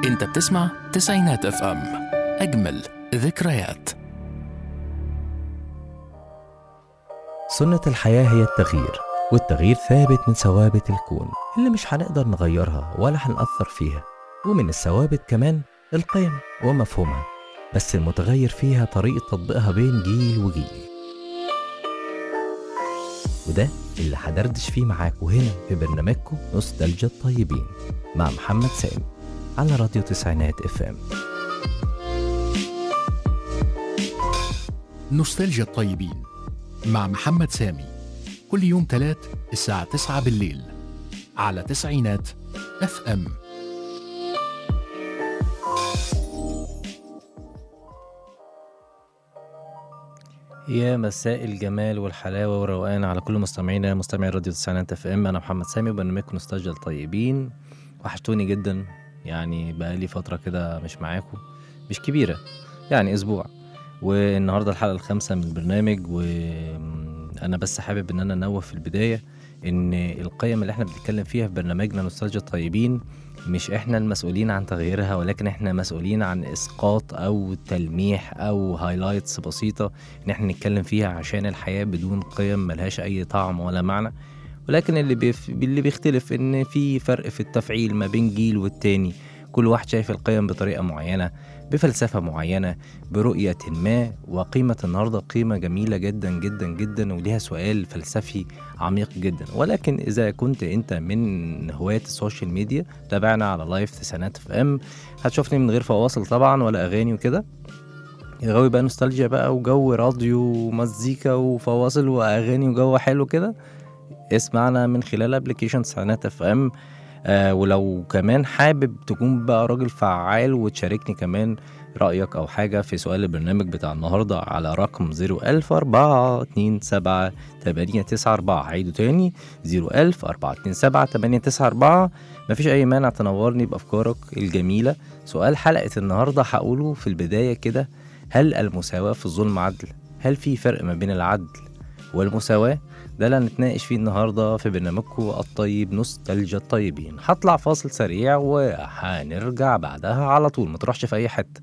انت بتسمع تسعينات اف ام، اجمل ذكريات. سنة الحياة هي التغيير، والتغيير ثابت من ثوابت الكون اللي مش هنقدر نغيرها ولا هنأثر فيها. ومن الثوابت كمان القيم ومفهومها، بس المتغير فيها طريقة تطبيقها بين جيل وجيل. وده اللي هدردش فيه معاكم هنا في برنامجكم نوستالجيا الطيبين مع محمد سامي على راديو تسعينات اف ام. نوستالجيا الطيبين مع محمد سامي كل يوم تلات الساعة 9 بالليل على تسعينات اف ام. يا مساء الجمال والحلاوة والروقان على كل مستمعي راديو تسعينات اف ام. انا محمد سامي وبرنامجكم نوستالجيا الطيبين. وحشتوني جدا، يعني بقالي فترة كده مش معاكم، مش كبيرة يعني اسبوع، والنهاردة الحلقة الخامسة من البرنامج. وانا بس حابب ان انا انوه في البداية ان القيم اللي احنا بنتكلم فيها في برنامجنا نوستالجيا الطيبين مش احنا المسؤولين عن تغييرها، ولكن احنا مسؤولين عن اسقاط او تلميح او هايلايتس بسيطة ان احنا نتكلم فيها، عشان الحياة بدون قيم ملهاش اي طعم ولا معنى. ولكن اللي بيختلف ان في فرق في التفعيل ما بين جيل والتاني. كل واحد شايف القيم بطريقة معينة، بفلسفة معينة، برؤية ما. وقيمة النهاردة قيمة جميلة جدا جدا جدا، وليها سؤال فلسفي عميق جدا. ولكن إذا كنت أنت من هواة السوشيال ميديا، تابعنا على لايف تسعينات اف ام، هتشوفني من غير فواصل طبعا ولا أغاني وكده. غاوي بقى نوستالجيا بقى وجو راديو ومزيكا وفواصل وأغاني وجو حلو كده، اسمعنا من خلال ابليكيشن تسعينات اف ام. ولو كمان حابب تكون بقى راجل فعال وتشاركني كمان رأيك أو حاجة في سؤال البرنامج بتاع النهاردة على رقم 010427894. عيدوا تاني 010427894. مفيش أي مانع تنورني بأفكارك الجميلة. سؤال حلقة النهاردة هقوله في البداية كده: هل المساواة في الظلم عدل؟ هل في فرق ما بين العدل والمساواة؟ ده اللي هنتناقش فيه النهاردة في برنامجكم الطيب نوستالجيا الطيبين. هطلع فاصل سريع وهنرجع بعدها على طول، ما تروحش في أي حتة.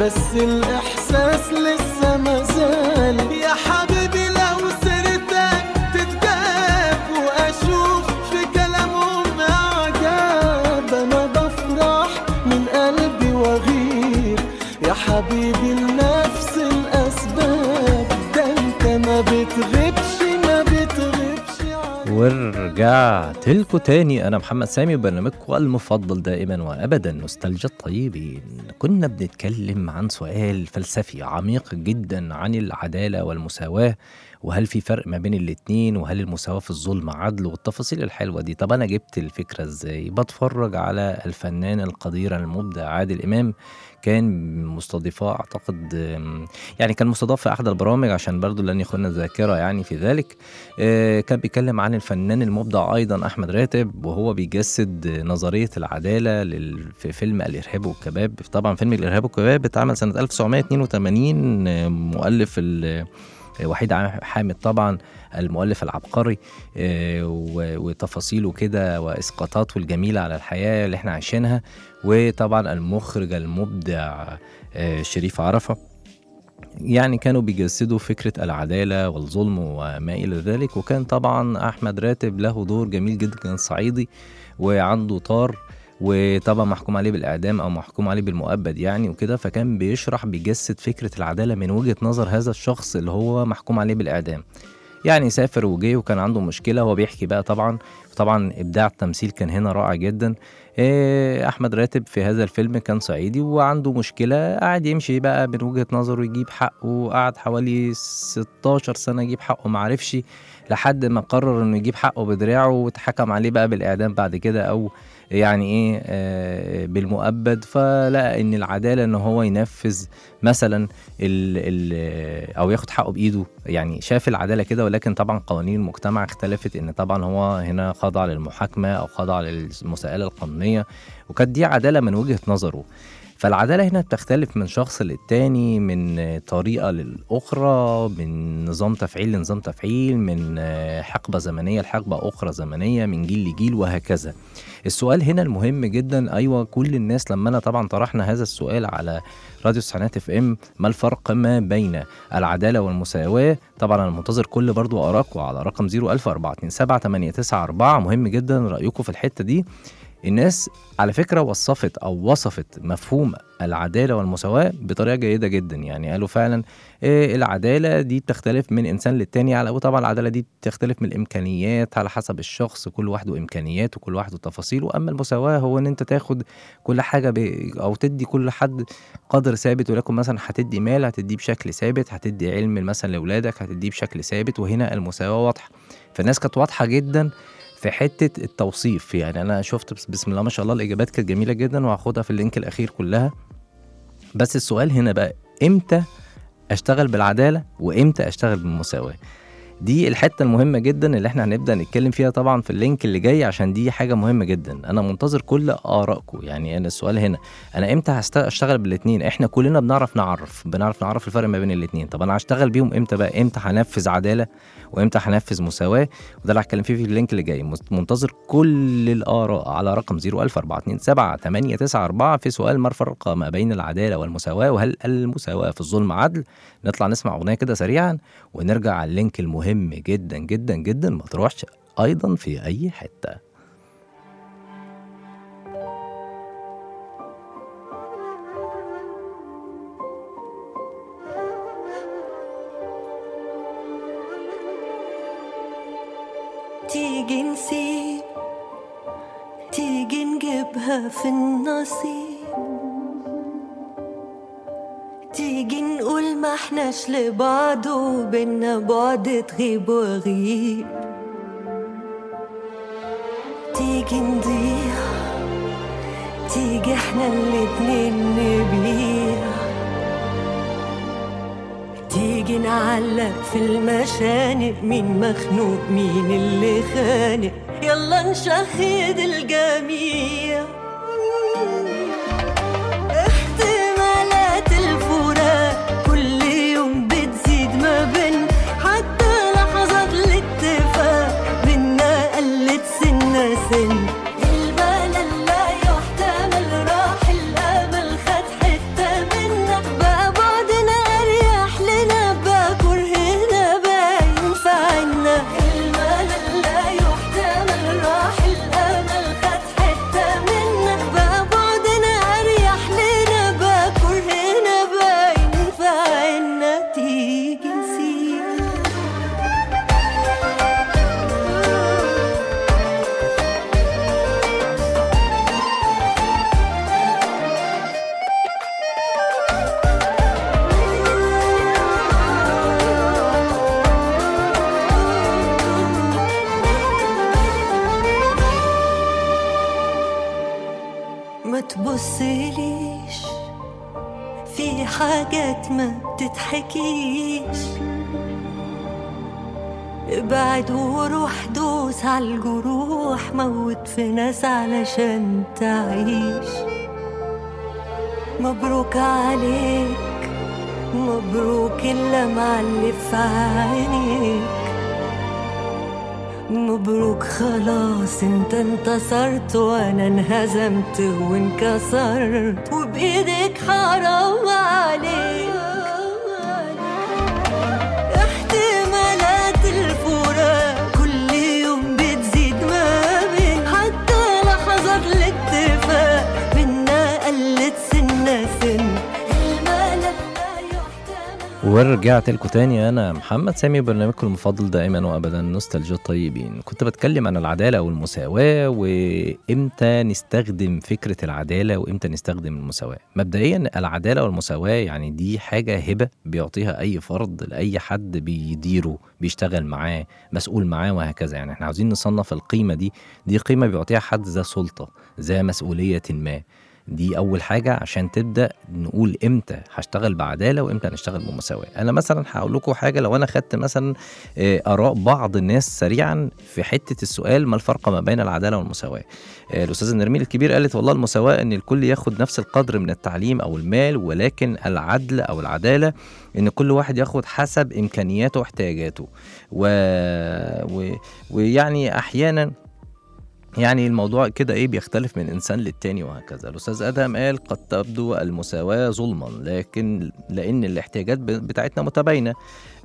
بس الإحساس لسه مازال. يا حبيبي لو سيرتك تتجاب وأشوف في كلامهم إعجاب، أنا بفرح من قلبي وأغير يا حبيبي لنفس الأسباب. ده أنت ما بتغيبش ما بتغيبش. ورجعت لكم تاني. أنا محمد سامي وبرنامجكم المفضل دائما وأبدا نوستالجيا الطيبين. كنا بنتكلم عن سؤال فلسفي عميق جدا عن العدالة والمساواة، وهل في فرق ما بين الاتنين، وهل المساواة في الظلم عدل، والتفاصيل الحلوة دي. طب أنا جبت الفكرة إزاي؟ بتفرج على الفنان القدير المبدع عادل إمام، كان مستضيفاه أعتقد، يعني كان مستضاف في أحد البرامج عشان برضو لن يخون الذاكرة يعني في ذلك. كان بيتكلم عن الفنان المبدع أيضا أحمد راتب، وهو بيجسد نظرية العدالة في فيلم الإرهاب والكباب. طبعا فيلم الإرهاب والكباب اتعمل سنة 1982، مؤلف وحيد حامد طبعا المؤلف العبقري، وتفاصيله كده وإسقاطاته الجميلة على الحياة اللي احنا عايشينها. وطبعا المخرج المبدع شريف عرفة، يعني كانوا بيجسدوا فكرة العدالة والظلم وما إلى ذلك. وكان طبعا أحمد راتب له دور جميل جدا، كان صعيدي وعنده طار، وطبعا محكوم عليه بالإعدام أو محكوم عليه بالمؤبد يعني وكده. فكان بيجسد فكرة العدالة من وجهة نظر هذا الشخص اللي هو محكوم عليه بالإعدام. يعني سافر وجي وكان عنده مشكلة، هو بيحكي بقى طبعا إبداع التمثيل كان هنا رائع جدا. أحمد راتب في هذا الفيلم كان صعيدي وعنده مشكلة، قاعد يمشي بقى من وجهة نظره يجيب حقه، قعد حوالي 16 سنة يجيب حقه، معرفش لحد ما قرر انه يجيب حقه بدراعه، واتحكم عليه بقى بالإعدام بعد كده، او يعني ايه بالمؤبد. فلقى ان العدالة ان هو ينفذ مثلا او ياخد حقه بايده، يعني شاف العدالة كده. ولكن طبعا قوانين المجتمع اختلفت، ان طبعا هو هنا خضع للمحاكمة او خضع للمساءلة القانونية، وكانت دي عدالة من وجهة نظره. فالعدالة هنا بتختلف من شخص للتاني، من طريقة للأخرى، من نظام تفعيل لنظام تفعيل، من حقبة زمنية لحقبة أخرى زمنية، من جيل لجيل وهكذا. السؤال هنا المهم جدا، أيوة كل الناس لما أنا طبعا طرحنا هذا السؤال على راديو تسعينات اف ام، ما الفرق ما بين العدالة والمساواة؟ طبعا أنا منتظر كل برضو آراءكم على رقم 014278994. مهم جدا رأيكم في الحتة دي. الناس على فكرة وصفت مفهوم العدالة والمساواة بطريقة جيدة جدا. يعني قالوا فعلا العدالة دي بتختلف من إنسان للتاني، وطبعا العدالة دي بتختلف من الإمكانيات على حسب الشخص، كل واحد وإمكانياته وكل واحد وتفاصيله. أما المساواة هو إن أنت تاخد كل حاجة أو تدي كل حد قدر ثابت، ولكن مثلا هتدي مال هتديه بشكل ثابت، هتدي علم مثلا لأولادك هتديه بشكل ثابت. وهنا المساواة واضحة، فالناس كانت واضحة جدا في حتة التوصيف. يعني أنا شفت بسم الله ما شاء الله الإجابات كانت جميلة جدا، وهاخدها في اللينك الأخير كلها. بس السؤال هنا بقى، إمتى أشتغل بالعدالة وإمتى أشتغل بالمساواة؟ دي الحتة المهمة جدا اللي احنا هنبدأ نتكلم فيها طبعا في اللينك اللي جاي، عشان دي حاجة مهمة جدا. أنا منتظر كل آرائكم. يعني أنا السؤال هنا، أنا إمتى أشتغل بالاتنين؟ إحنا كلنا بنعرف نعرف الفرق ما بين الاتنين. طب أنا هشتغل بيهم إمتى بقى؟ إمتى هنفذ عدالة وإمتى هنفذ مساواة؟ وده اللي هتكلم فيه في اللينك اللي جاي. منتظر كل الآراء على رقم 014278994 في سؤال ما الفرق ما بين العدالة والمساواة، وهل المساواة في الظلم عدل؟ نطلع نسمع أغنية كده سريعا ونرجع على اللينك المهم جدا جدا جدا، ما تروحش أيضا في أي حتة. تيجي نسيب، تيجي نجيبها في النصيب، تيجي نقول ما احناش لبعض وبينا بعد تغيب وغيب، تيجي نضيع، تيجي احنا الاتنين نبيع، تيجي نعلق في المشانق مين مخنوق مين اللي خانق، يلا نشهد الجميع. احتمالات الفراق كل يوم بتزيد ما بين، حتى لحظات الاتفاق بينا قلت سنة سن، الملل لا يحتمل راح الأمل خد حتة منا، تقوليليش في حاجات ما بتتحكيش. ابعد وروح دوس عالجروح، موت في ناس علشان تعيش. مبروك عليك مبروك اللي معلف في عينيك. مبروك خلاص انت انتصرت وانا انهزمت وانكسرت، وبايدك حرام عليك. احتمالات الفراق كل يوم بتزيد ما بين، حتى لحظات الاتفاق منا قلت سنة سن. ورجعت لكم تاني. أنا محمد سامي، برنامجكم المفضل دائما وأبدا نوستالجيا الطيبين. كنت بتكلم عن العدالة والمساواة، وإمتى نستخدم فكرة العدالة وإمتى نستخدم المساواة. مبدئيا العدالة والمساواة يعني دي حاجة هبة بيعطيها أي فرد لأي حد بيديره، بيشتغل معاه، مسؤول معاه، وهكذا. يعني احنا عاوزين نصنف القيمة دي قيمة بيعطيها حد ذا سلطة، ذا مسؤولية ما. دي أول حاجة عشان تبدأ نقول إمتى هشتغل بعدالة وإمتى نشتغل بمساواة. أنا مثلا هقول لكم حاجة، لو أنا خدت مثلا آراء بعض الناس سريعا في حتة السؤال ما الفرق ما بين العدالة والمساواة. الأستاذة نرمين الكبير قالت والله المساواة إن الكل ياخد نفس القدر من التعليم أو المال، ولكن العدل أو العدالة إن كل واحد ياخد حسب إمكانياته واحتياجاته. ويعني أحيانا يعني الموضوع كده بيختلف من إنسان للتاني وهكذا. الأستاذ أدهم قال قد تبدو المساواة ظلما لأن الاحتياجات بتاعتنا متباينة،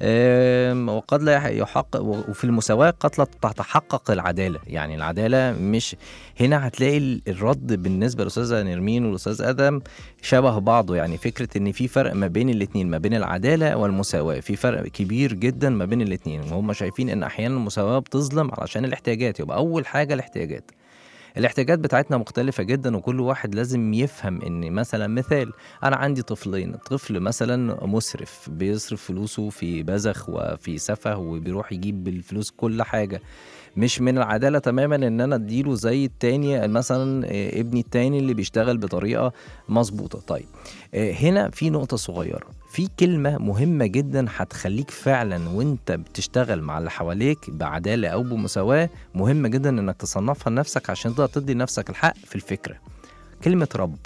وقد لا يحقق، وفي المساواة قد لا تتحقق العدالة. يعني العدالة مش هنا. هتلاقي الرد بالنسبة للأستاذة نرمين والأستاذ أدهم شبه بعضه. يعني فكرة إن في فرق ما بين الاتنين، ما بين العدالة والمساواة في فرق كبير جدا ما بين الاتنين. وهم شايفين إن أحيانا المساواة بتظلم علشان الاحتياجات. يبقى أول حاجة الاحتياجات بتاعتنا مختلفة جدا، وكل واحد لازم يفهم ان مثلا مثال انا عندي طفلين، طفل مثلا مسرف بيصرف فلوسه في بذخ وفي سفه وبيروح يجيب بالفلوس كل حاجة. مش من العدالة تماما ان انا اديله زي التاني مثلا ابني التاني اللي بيشتغل بطريقة مظبوطة. طيب هنا في نقطة صغيرة، في كلمة مهمة جدا هتخليك فعلا وانت بتشتغل مع اللي حواليك بعدالة او بمساواة، مهمة جدا انك تصنفها لنفسك عشان تقدر تدي نفسك الحق في الفكرة. كلمة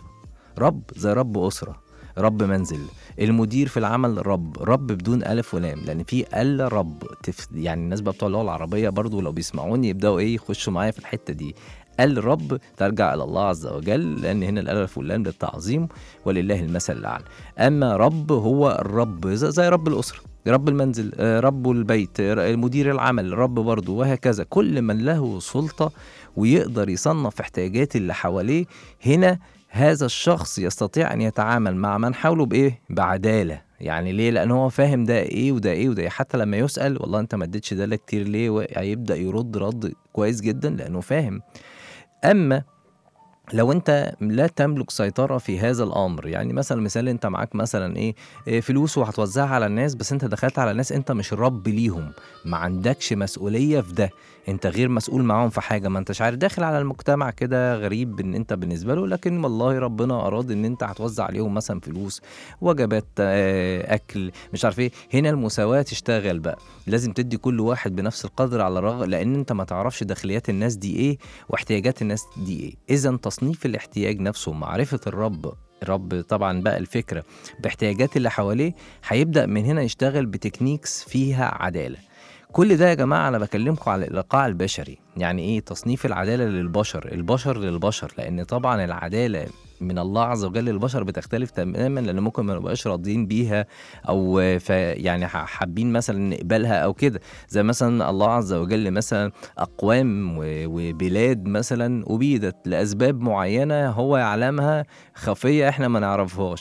رب زي رب أسرة، رب منزل، المدير في العمل رب بدون ألف ولام، لأن في رب يعني الناس بتوع اللغة العربية برضو لو بيسمعوني يبدأوا يخشوا معايا في الحتة دي. الرب ترجع إلى الله عز وجل، لأن هنا الألف واللام للتعظيم ولله المثل الأعلى. أما رب هو الرب زي رب الأسرة، رب المنزل، رب البيت، مدير العمل رب برضو، وهكذا. كل من له سلطة ويقدر يصنف احتياجات اللي حواليه، هنا هذا الشخص يستطيع أن يتعامل مع من حوله بعدالة. يعني ليه؟ لأنه هو فاهم ده إيه وده إيه وده إيه. حتى لما يسأل والله أنت ما اديتش ده كتير ليه، هيبدأ يرد كويس جدا لأنه فاهم. أما لو انت لا تملك سيطرة في هذا الامر، يعني مثلا مثال انت معاك مثلا فلوس وهتوزعها على الناس، بس انت دخلت على الناس انت مش رب ليهم، ما عندكش مسؤولية في ده، انت غير مسؤول معاهم في حاجة، ما انتش عارف، داخل على المجتمع كده غريب ان انت بالنسبة له، لكن والله ربنا اراد ان انت هتوزع عليهم مثلا فلوس، وجبات، اكل، مش عارف ايه. هنا المساواة تشتغل بقى، لازم تدي كل واحد بنفس القدر على الرغم، لان انت ما تعرفش داخليات الناس دي ايه واحتياجات الناس دي ايه. اذا تصنيف الاحتياج نفسه، معرفة الرب طبعا بقى الفكرة باحتياجات اللي حواليه، هيبدأ من هنا يشتغل بتكنيكس فيها عدالة. كل ده يا جماعة أنا بكلمكم على الإيقاع البشري. يعني إيه تصنيف العدالة البشر للبشر، لأن طبعا العدالة من الله عز وجل للبشر بتختلف تماما، لأن ممكن ما نبقاش راضيين بيها أو يعني حابين مثلا نقبلها أو كده. زي مثلا الله عز وجل مثلا أقوام وبلاد مثلا أبيدت لأسباب معينة هو يعلمها خفية إحنا ما نعرفهاش.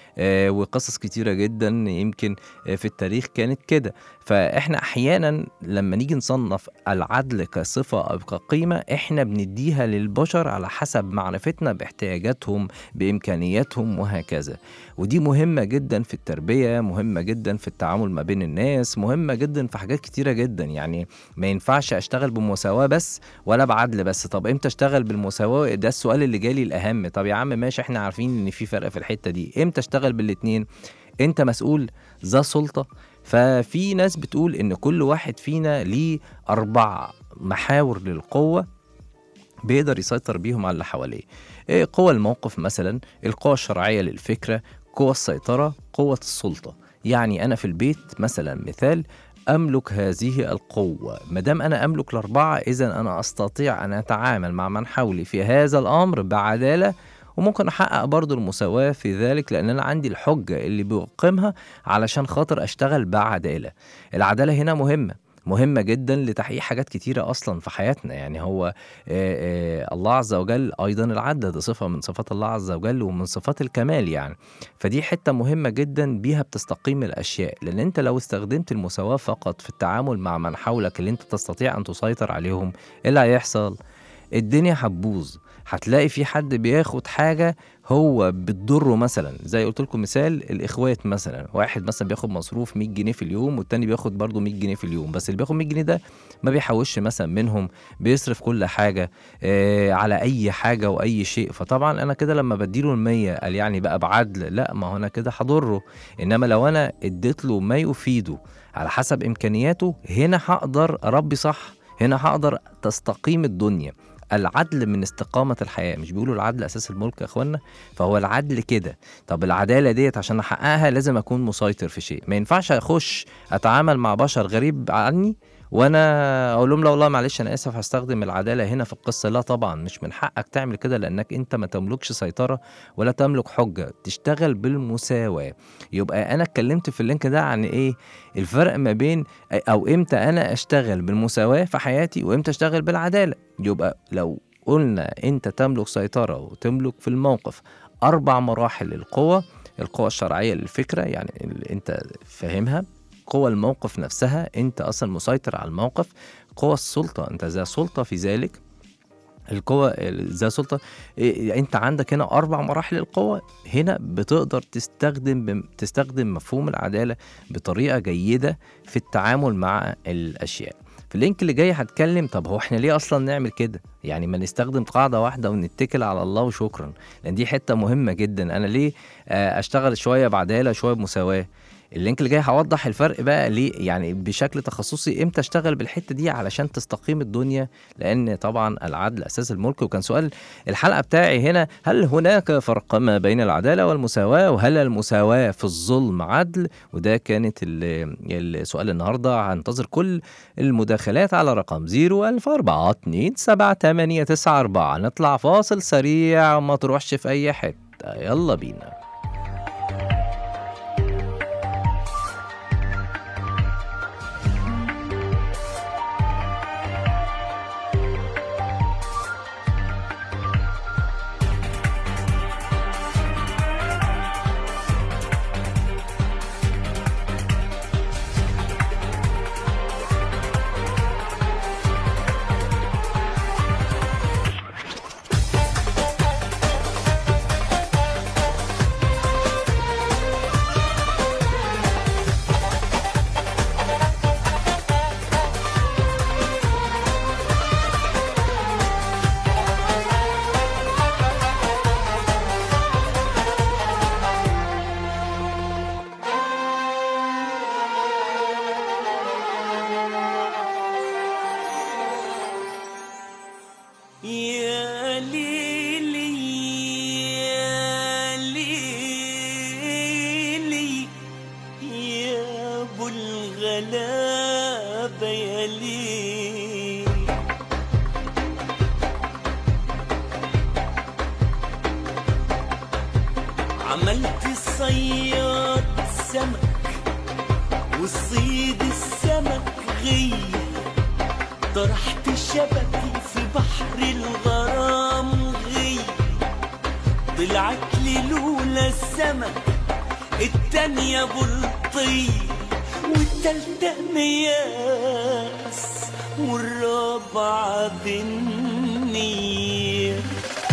وقصص كتيرة جدا يمكن في التاريخ كانت كده. فإحنا أحيانا لما نيجي نصنف العدل كصفة أو كقيمة إحنا بنديها للبشر على حسب معرفتنا باحتياجاتهم بإمكانياتهم وهكذا. ودي مهمة جدا في التربية، مهمة جدا في التعامل ما بين الناس، مهمة جدا في حاجات كتيرة جدا. يعني ما ينفعش أشتغل بمساواة بس ولا بعدل بس. طب إمتى أشتغل بالمساواة؟ ده السؤال اللي جالي الأهم. طب يا عم ماشي، إحنا عارفين إن في فرق في الحتة دي، إمتى أشتغل بالاتنين؟ أنت مسؤول ذا سلطة. ففي ناس بتقول إن كل واحد فينا ليه 4 محاور للقوة بيقدر يسيطر بيهم على اللي حواليه. قوة الموقف مثلا، القوة الشرعية للفكرة، قوة السيطرة، قوة السلطة. يعني أنا في البيت مثلا مثال أملك هذه القوة. مدام أنا أملك ال4 إذن أنا أستطيع أن أتعامل مع من حولي في هذا الأمر بعدالة، وممكن أحقق برضو المساواة في ذلك لأن أنا عندي الحجة اللي بقيمها علشان خاطر أشتغل بعدالة. العدالة هنا مهمة جدا لتحقيق حاجات كتيرة أصلا في حياتنا. يعني هو الله عز وجل أيضا العدل ده صفة من صفات الله عز وجل ومن صفات الكمال يعني. فدي حتة مهمة جدا بيها بتستقيم الأشياء. لأن أنت لو استخدمت المساواة فقط في التعامل مع من حولك اللي أنت تستطيع أن تسيطر عليهم، إيه اللي هيحصل؟ الدنيا هتبوظ. هتلاقي في حد بياخد حاجة هو بتضره، مثلا زي قلت لكم مثال الإخوات مثلا، واحد مثلا بياخد مصروف 100 جنيه في اليوم والتاني بياخد برضو 100 جنيه في اليوم، بس اللي بياخد 100 جنيه ده ما بيحوش مثلا منهم، بيصرف كل حاجة على أي حاجة وأي شيء. فطبعا أنا كده لما بديله 100 قال يعني بقى بعدل؟ لا، ما هو أنا كده هضره. إنما لو أنا اديت له ما يفيده على حسب إمكانياته، هنا هقدر أربي صح، هنا هقدر تستقيم الدنيا. العدل من استقامة الحياة. مش بيقولوا العدل أساس الملك يا أخوانا؟ فهو العدل كده. طب العدالة ديت عشان أحققها لازم أكون مسيطر في شيء. ما ينفعش أخش أتعامل مع بشر غريب عني وانا اقول لهم لا والله معلش انا اسف هستخدم العداله هنا في القصه. لا طبعا مش من حقك تعمل كده، لانك انت ما تملكش سيطره ولا تملك حجه. تشتغل بالمساواه. يبقى انا اتكلمت في اللينك ده عن ايه الفرق ما بين او امتى انا اشتغل بالمساواه في حياتي وامتى اشتغل بالعداله. يبقى لو قلنا انت تملك سيطره وتملك في الموقف 4 مراحل للقوه: القوه الشرعيه للفكره يعني اللي انت فاهمها، قوة الموقف نفسها انت اصلا مسيطر على الموقف، قوة السلطة انت ذا سلطة في ذلك، القوة ذا سلطة انت عندك هنا 4 مراحل القوة. هنا بتقدر تستخدم مفهوم العدالة بطريقة جيدة في التعامل مع الاشياء. في اللينك اللي جاي هتكلم طب هو احنا ليه اصلا نعمل كده، يعني ما نستخدم قاعدة واحدة ونتكل على الله وشكرا، لان دي حتة مهمة جدا. انا ليه اشتغل شوية بعدالة شوية بمساواة؟ اللينك اللي جاي هوضح الفرق بقى ليه يعني بشكل تخصصي امتى اشتغل بالحته دي علشان تستقيم الدنيا، لان طبعا العدل اساس الملك. وكان سؤال الحلقه بتاعي هنا: هل هناك فرق ما بين العداله والمساواه؟ وهل المساواه في الظلم عدل؟ وده كانت السؤال النهارده. هنتظر كل المداخلات على رقم 01042788994. نطلع فاصل سريع وما تروحش في اي حته، يلا بينا. عملت الصياد سمك والصيد السمك غي، طرحت شبكي في بحر الغرام غي، طلعت لي لولا السمك التانية بلطية والتالتة مياس والرابعة بالنية.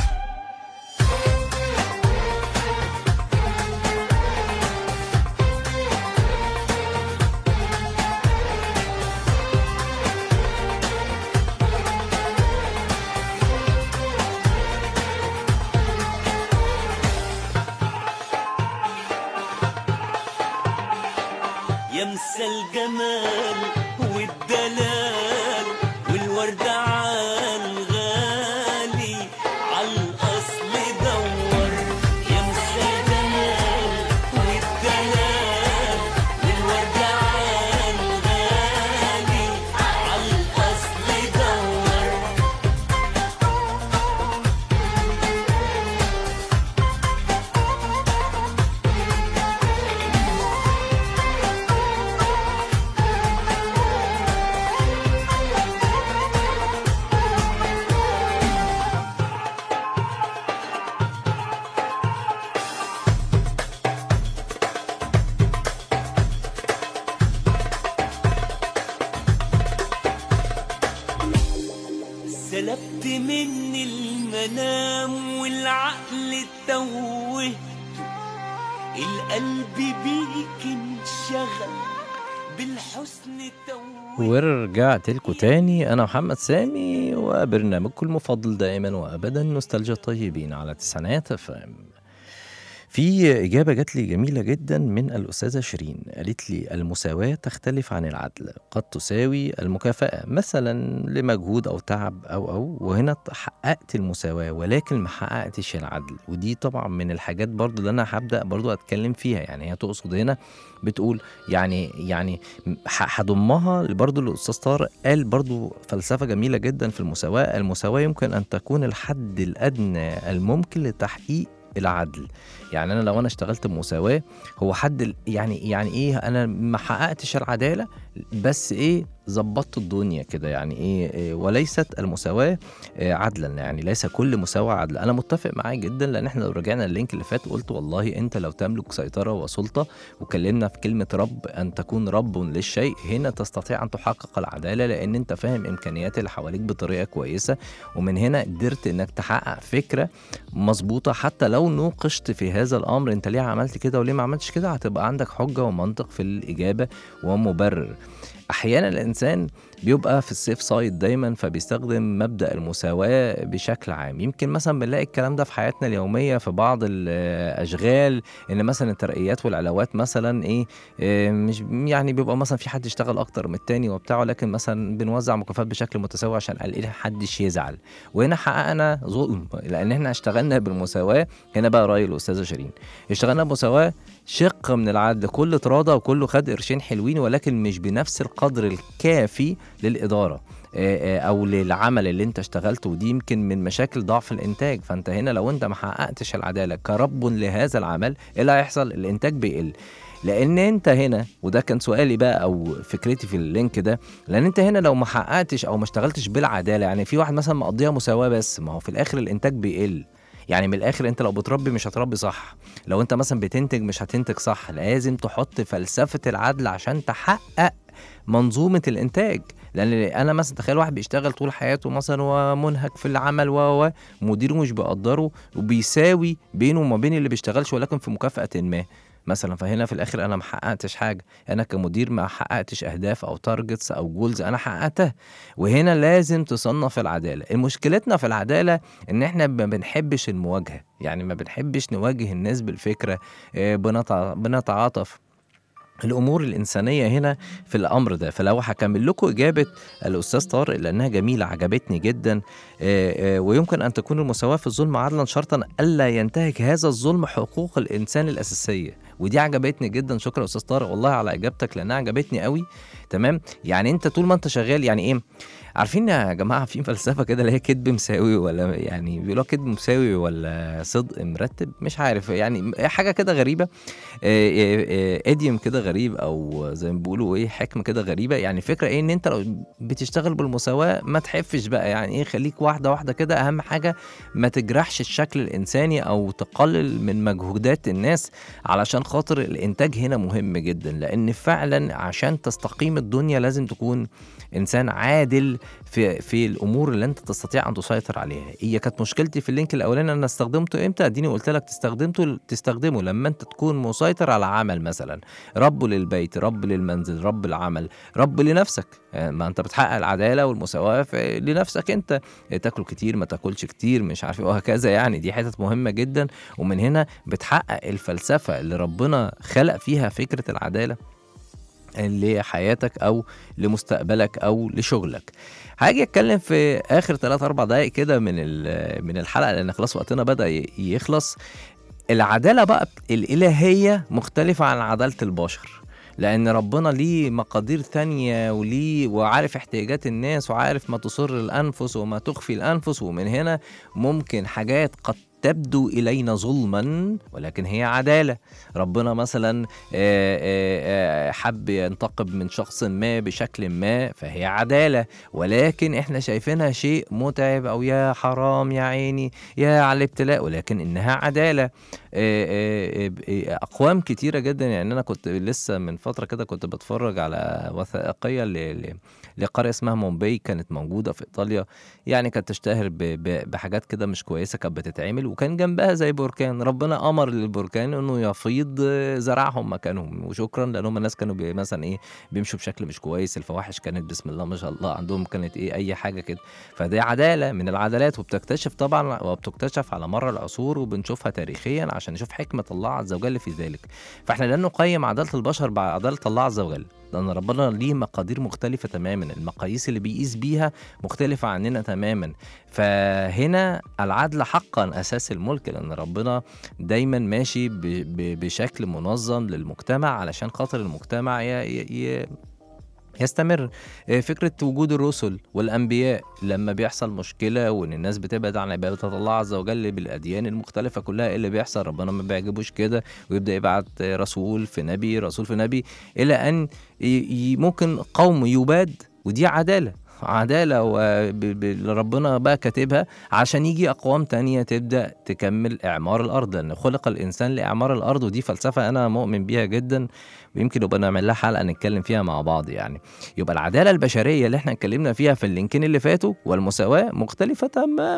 يمسى الجمال والدلال والوردة عالغالي عالأصل دور. يمسى الجمال والدلال والوردة عالغالي عالأصل دور. سلبت مني المنام والعقل توهته، القلب بيك انشغل بالحسن توهته. ورجعت لكم تاني، أنا محمد سامي وبرنامجكم المفضل دائما وأبدا نوستالجيا الطيبين على تسعينات FM. في إجابة جات لي جميلة جدا من الأستاذة شيرين، قالت لي المساواة تختلف عن العدل، قد تساوي المكافأة مثلا لمجهود أو تعب أو وهنا حققت المساواة ولكن ما حققتش العدل. ودي طبعا من الحاجات برضو اللي أنا هبدأ برضو أتكلم فيها. يعني هي تقصد هنا بتقول يعني هضمها برضو الأستاذ طارق قال برضو فلسفة جميلة جدا في المساواة. المساواة يمكن أن تكون الحد الأدنى الممكن لتحقيق العدل. يعني انا لو انا اشتغلت بمساواه هو حد يعني ايه، انا ما حققتش العداله بس ايه ظبطت الدنيا كده. يعني ايه وليست المساواه عدلا، يعني ليس كل مساواه عدل. انا متفق معاه جدا، لان احنا لو رجعنا اللينك اللي فات قلت والله انت لو تملك سيطره وسلطه، وكلمنا في كلمه رب ان تكون رب للشيء، هنا تستطيع ان تحقق العداله لان انت فاهم امكانيات اللي حواليك بطريقه كويسه، ومن هنا قدرت انك تحقق فكره مظبوطه. حتى لو نوقشت في هذا الامر انت ليه عملت كده وليه ما عملتش كده، هتبقى عندك حجه ومنطق في الاجابه ومبرر. احيانا الانسان بيبقى في السيف سايد دايما، فبيستخدم مبدأ المساواة بشكل عام. يمكن مثلا بنلاقي الكلام ده في حياتنا اليومية في بعض الاشغال، ان مثلا الترقيات والعلاوات مثلا ايه مش يعني بيبقى مثلا في حد يشتغل اكتر من التاني وبتاعه، لكن مثلا بنوزع مكافآت بشكل متساوي عشان قال ايه حدش يزعل. وهنا حققنا ظلم لان احنا اشتغلنا بالمساواة. هنا بقى رأي الأستاذة شيرين، اشتغلنا بالمساواة شق من العدل، كل اتراضى وكله خد قرشين حلوين، ولكن مش بنفس القدر الكافي للإدارة أو للعمل اللي انت اشتغلته. ودي يمكن من مشاكل ضعف الإنتاج. فانت هنا لو انت ما حققتش العدالة كرب لهذا العمل، ايه اللي هيحصل؟ الإنتاج بيقل. لان انت هنا، وده كان سؤالي بقى او فكرتي في اللينك ده، لان انت هنا لو ما حققتش او ما اشتغلتش بالعدالة، يعني في واحد مثلا مقضيها مساواة بس، ما هو في الآخر الإنتاج بيقل. يعني من الآخر انت لو بتربي مش هتربي صح، لو انت مثلا بتنتج مش هتنتج صح. لازم تحط فلسفة العدل عشان تحقق منظومة الإنتاج. لأن أنا مثلا تخيل واحد بيشتغل طول حياته مثلا ومنهك في العمل ومديره مش بيقدره وبيساوي بينه وما بين اللي بيشتغلش، ولكن في مكافأة ما مثلا. فهنا في الاخر انا ما حققتش حاجه، انا كمدير ما حققتش اهداف او تارجتس او جولز انا حققتها. وهنا لازم تصنف العداله. مشكلتنا في العداله ان احنا ما بنحبش المواجهه، يعني ما بنحبش نواجه الناس بالفكره، بنتعاطف الأمور الإنسانية هنا في الأمر ده. فلو هكمل لكم إجابة الأستاذ طارق لأنها جميلة عجبتني جدا، ويمكن أن تكون المساواة في الظلم عدلا شرطا ألا ينتهك هذا الظلم حقوق الإنسان الأساسية. ودي عجبتني جدا. شكرا أستاذ طارق والله على إجابتك لأنها عجبتني قوي. تمام، يعني أنت طول ما أنت شغال، يعني إيه، عارفين يا جماعه في فلسفه كده اللي هي كذب مساوي، ولا يعني بيقولوا كذب مساوي ولا صدق مرتب، مش عارف يعني حاجه كده غريبه، اديم كده غريب، او زي ما بيقولوا ايه حكمه كده غريبه. يعني فكره ايه ان انت لو بتشتغل بالمساواه ما تحفش بقى، يعني ايه خليك واحده واحده كده، اهم حاجه ما تجرحش الشكل الانساني او تقلل من مجهودات الناس، علشان خاطر الانتاج هنا مهم جدا. لان فعلا عشان تستقيم الدنيا لازم تكون انسان عادل في الامور اللي انت تستطيع ان تسيطر عليها. هي كانت مشكلتي في اللينك الاولاني انا استخدمته امتى؟ اديني قلت لك تستخدمه لما انت تكون مسيطر على عمل، مثلا رب للبيت، رب للمنزل، رب العمل، رب لنفسك. ما انت بتحقق العداله والمساواه لنفسك، انت تاكل كتير ما تاكلش كتير مش عارف وهكذا. يعني دي حتت مهمه جدا، ومن هنا بتحقق الفلسفه اللي ربنا خلق فيها فكره العداله لحياتك او لمستقبلك او لشغلك. هاجي اتكلم في اخر 3-4 دقائق كده من الحلقه، لان خلاص وقتنا بدأ يخلص. العداله بقى الالهيه مختلفه عن عداله البشر، لان ربنا ليه مقادير ثانيه وعارف احتياجات الناس، وعارف ما تصر الانفس وما تخفي الانفس. ومن هنا ممكن حاجات قد تبدو إلينا ظلما ولكن هي عدالة. ربنا مثلا حب ينتقم من شخص ما بشكل ما فهي عدالة، ولكن احنا شايفينها شيء متعب، او يا حرام يا عيني يا على الابتلاء، ولكن انها عدالة. اقوام كتيرة جدا. يعني انا كنت لسه من فترة كده كنت بتفرج على وثائقية لقرية اسمها مومباي، كانت موجودة في ايطاليا. يعني كانت تشتهر بحاجات كده مش كويسة كانت بتتعمل، وكان جنبها زي بركان. ربنا امر للبركان انه يفيض زرعهم مكانهم، وشكرا لانهم الناس كانوا مثلا ايه بيمشوا بشكل مش كويس، الفواحش كانت بسم الله ما شاء الله عندهم، كانت ايه اي حاجة كده. فدي عدالة من العدالات، وبتكتشف طبعا وبتكتشف على مر العصور، وبنشوفها تاريخيا عشان نشوف حكمة الله عز وجل في ذلك. فاحنا لا نقيم عدالة البشر بعدالة الله عز وجل، لأن ربنا ليه مقادير مختلفة تماما، المقاييس اللي بيقيس بيها مختلفة عننا تماما. فهنا العدل حقا أساس الملك، لأن ربنا دايما ماشي بشكل منظم للمجتمع علشان خاطر المجتمع يستمر. فكرة وجود الرسل والأنبياء لما بيحصل مشكلة وإن الناس بتبعد عن عبادة الله عز وجل بالأديان المختلفة كلها، اللي بيحصل ربنا ما بيعجبوش كده، ويبدأ يبعت رسول في نبي إلى أن ممكن قوم يباد. ودي عدالة ربنا بقى كاتبها عشان يجي أقوام تانية تبدأ تكمل إعمار الأرض، لأن خلق الإنسان لإعمار الأرض. ودي فلسفة أنا مؤمن بيها جدا، ويمكن يبقى نعمل لها حلقة نتكلم فيها مع بعض. يعني يبقى العدالة البشرية اللي احنا اتكلمنا فيها في اللينكين اللي فاتوا والمساواة مختلفة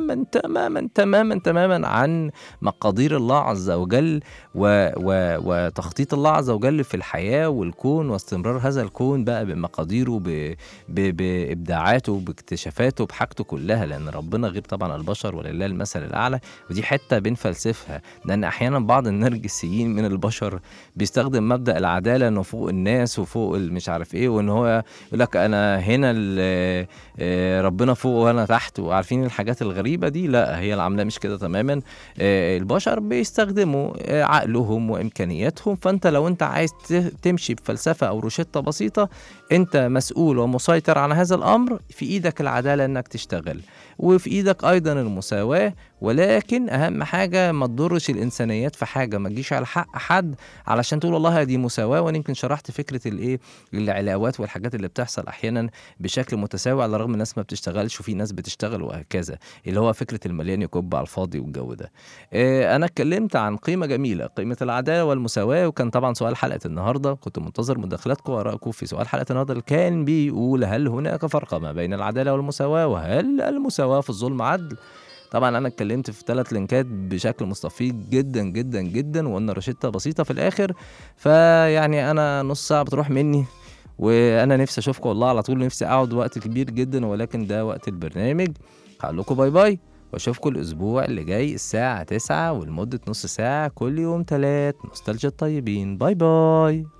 تماما عن مقادير الله عز وجل وتخطيط الله عز وجل في الحياة والكون، واستمرار هذا الكون بقى بمقاديره بإبداعاته باكتشافاته بحاجته كلها، لأن ربنا غير طبعا البشر ولله المثل الأعلى. ودي حتة بنفلسفها، لأن أحيانا بعض النرجسيين من البشر بيستخدم مبدأ العدالة انه فوق الناس وفوق مش عارف ايه، وان هو يقول لك انا هنا ربنا فوق وانا تحت، وعارفين الحاجات الغريبة دي. لا، هي العملية مش كده تماما. البشر بيستخدموا عقلهم وامكانياتهم. فانت لو انت عايز تمشي بفلسفة او روشتة بسيطة، انت مسؤول ومسيطر على هذا الامر. في ايدك العدالة انك تشتغل، وفي ايدك ايضا المساواة، ولكن اهم حاجة ما تضرش الانسانيات في حاجة، ما تجيش على حق حد علشان تقول والله دي مساواة. وانا يمكن شرحت فكرة العلاوات والحاجات اللي بتحصل احيانا بشكل متساوي، على الرغم الناس ما بتشتغلش وفي ناس بتشتغل وهكذا، اللي هو فكرة المليان يكب على الفاضي والجو ده. انا اتكلمت عن قيمة جميلة، قيمة العدالة والمساواة، وكان طبعا سؤال حلقة النهاردة كنت منتظر مداخلاتكم وآرائكم في سؤال حلقة النهاردة اللي كان بيقول: هل هناك فرق ما بين العدالة والمساواة؟ وهل المساواة في الظلم عدل؟ طبعا انا اتكلمت في 3 لينكات بشكل مستفيض جدا جدا جدا، وقلنا روشتة بسيطة في الاخر. فيعني انا نص ساعة بتروح مني، وانا نفسي اشوفكم والله على طول، نفسي اقعد وقت كبير جدا، ولكن ده وقت البرنامج. هقول لكم باي باي، واشوفكم الاسبوع اللي جاي الساعة 9 ولمدة نص ساعة كل يوم 3. نوستالجيا الطيبين. باي باي.